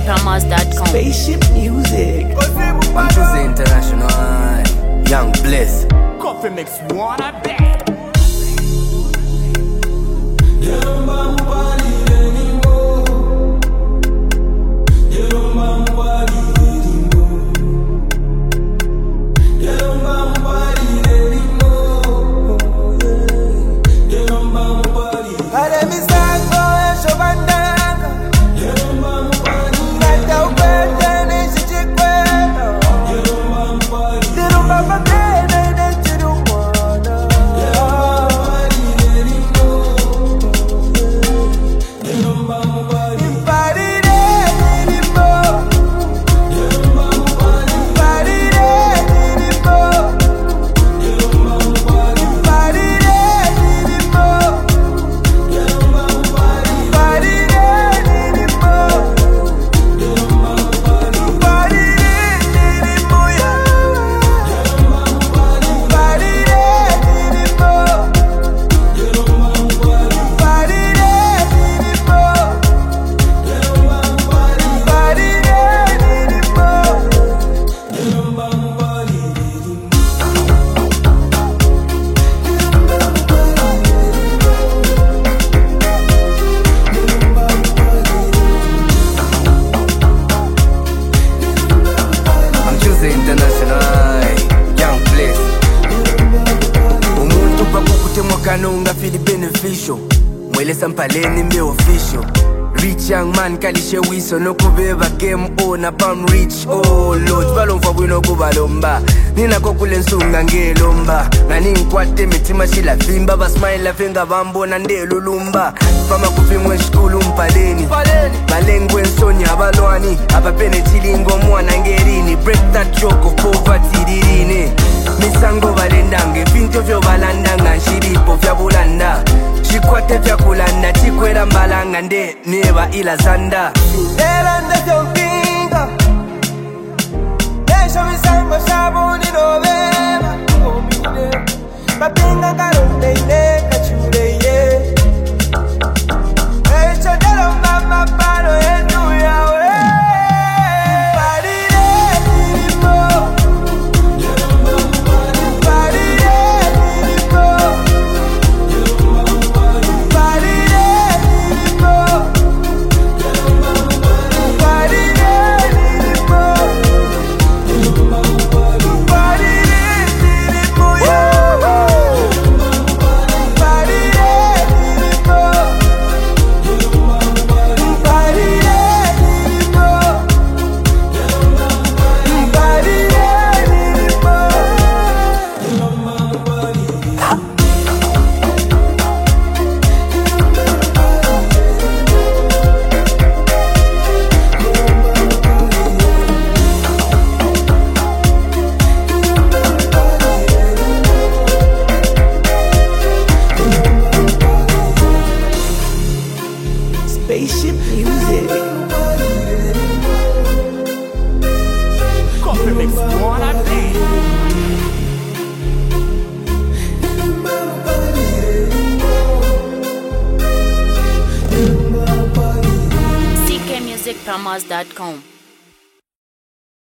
ckmusicpromos.com. Spaceship music. I'm Tuesday International. Young Bliss. Coffee mix one a day. Kanunga feel beneficial mwele sampaleni me official rich young man kalishe wiso no kubeba game owner bam rich oh lord balomfa bwino kubalomba nina kokule nsunga ngelomba ngani nkwate mitima shila vimba basmile venga bambona ndelulumba fama kupimwe skulu mpaleni malengwe nsonya abalwani abapene chilingo mwana ngerini break that joke of poverty dirine misango balendange vinto vyo balandanga nshiripo vya bulanda shikwate vya kulanda chikwera mbalanga nde neba ila zanda elanda vyopinga esho misango shabuni novema omide mapinga karonde ine kachure ye esho dero mama pano yetu yawe Spaceship music. Coffee mix one a day. ckmusicpromos.com.